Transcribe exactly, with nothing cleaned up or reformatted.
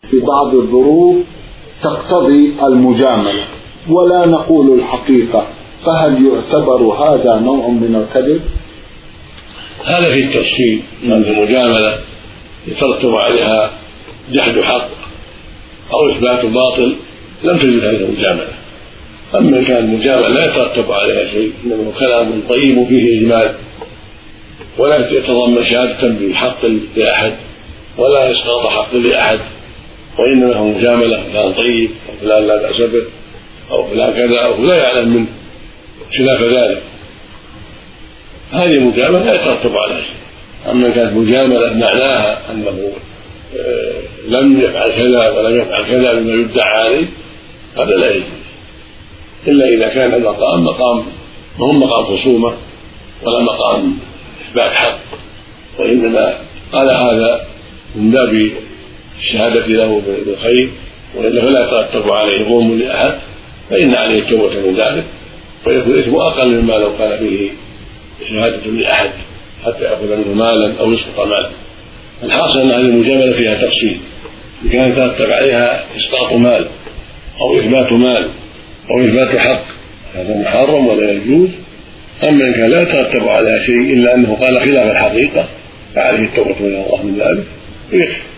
في بعض الظروف تقتضي المجاملة ولا نقول الحقيقة، فهل يعتبر هذا نوع من الكذب؟ هذا في التفصيل أن المجاملة يترتب عليها جحد حق أو إثبات باطل لم تجد هذه المجاملة. أما إن كان المجاملة لا يترتب عليها شيء، إنه كلام طيب فيه إجمال ولا يتضمن شهادة بالحق لأحد ولا إسقاط حق لأحد، وإنما هو مجاملة فلان طيب أو فلان لا بأس به أو فلان كذا أو لا يعلم منه خلاف ذلك، هذه مجاملة لا يترتب عليها شيء. أما كانت مجاملة معناها أنه لم يفعل كذا ولم يفعل كذا بما يدعى عليه، هذا لا يجوز إلا إذا كان المقام مقام وهو مقام خصومة ولا مقام إثبات حق، وإنما قال هذا من باب الشهادة له بالخير، وإلا فلا يترتب عليه ظلم لأحد، فإن عليه التوبة من ذلك ويكون إثمه أقل مما لو كان فيه شهادة لأحد حتى يأخذ منه مالا أو يسقط مالا. الحاصل أن هذه المجاملة فيها تفصيل، إن كان يترتب عليها إسقاط مال أو إثبات مال أو إثبات حق هذا محرم ولا يجوز. أما إن كان لا يترتب عليها شيء إلا أنه قال خلاف الحقيقة فعليه التوبة من الله من ذلك ويكفي.